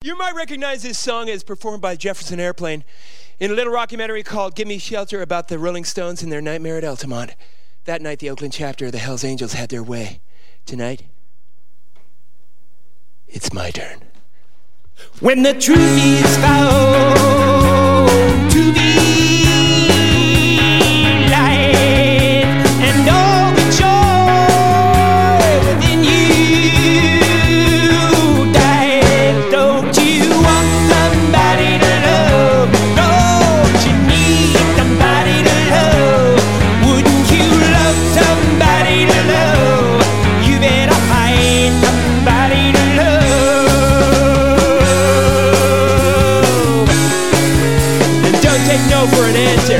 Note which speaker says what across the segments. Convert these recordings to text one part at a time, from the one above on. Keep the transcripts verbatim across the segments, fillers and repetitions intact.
Speaker 1: You might recognize this song as performed by Jefferson Airplane in a little documentary called Give Me Shelter about the Rolling Stones and their nightmare at Altamont. That night, the Oakland chapter of the Hells Angels had their way. Tonight, it's my turn. When the truth is found to be light and all the joy within you died, don't you want somebody to love? Don't you need somebody to love? Wouldn't you love somebody to love? You better find somebody to love. And don't take no for an answer.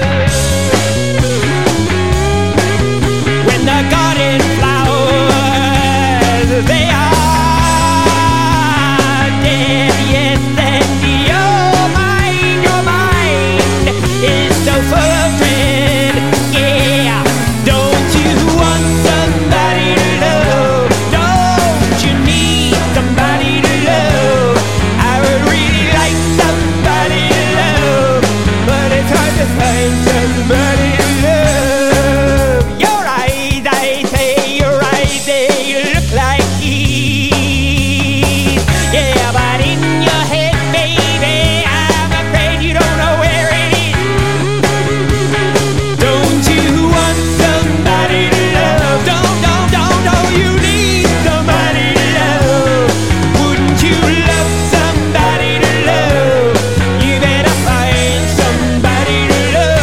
Speaker 1: When the garden flowers, they are dead, yes, and your mind, your mind is so full of dread, yeah. Don't you want somebody to love? Don't you need somebody to love? I would really like somebody to love, but it's hard to find somebody to love. Your eyes, I say, your eyes, they look like keys. Yeah, but in your head, baby, I'm afraid you don't know where it is. Don't you want somebody to love? Don't, don't, don't, don't you need somebody to love? Wouldn't you love somebody to love? You better find somebody to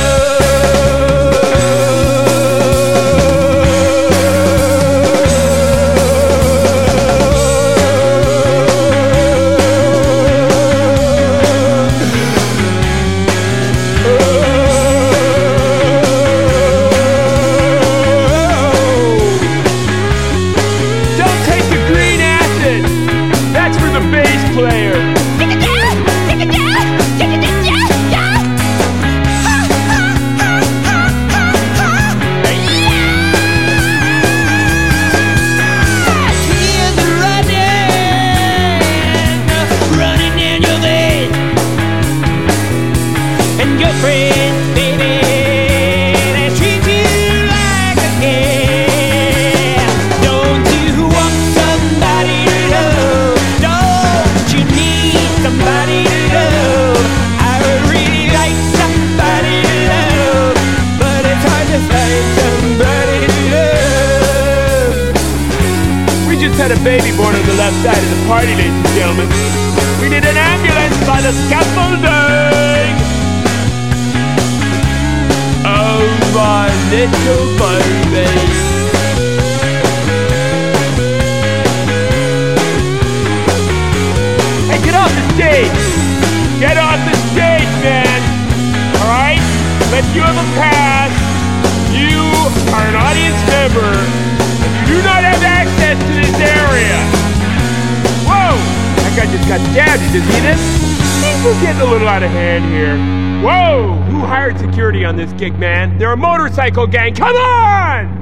Speaker 2: Don't take the green acid. That's for the bass player.
Speaker 1: Tears are running, running in your veins, and your friends, baby, they treat you like a king. Don't you want somebody to love? Don't you need somebody to love? I would really like somebody to love, but it's hard to find somebody to love.
Speaker 2: We just had a baby born on the left side of the party, ladies and gentlemen. We need an ambulance by the scaffolding. Oh, my little baby. Hey, get off the stage. Get off the stage, man. All right? Let you have a pass. You are an audience member. You do not have access to this area. Whoa! That guy just got stabbed. Did you see this? Things are getting a little out of hand here. Whoa! Who hired security on this gig, man? They're a motorcycle gang. Come on!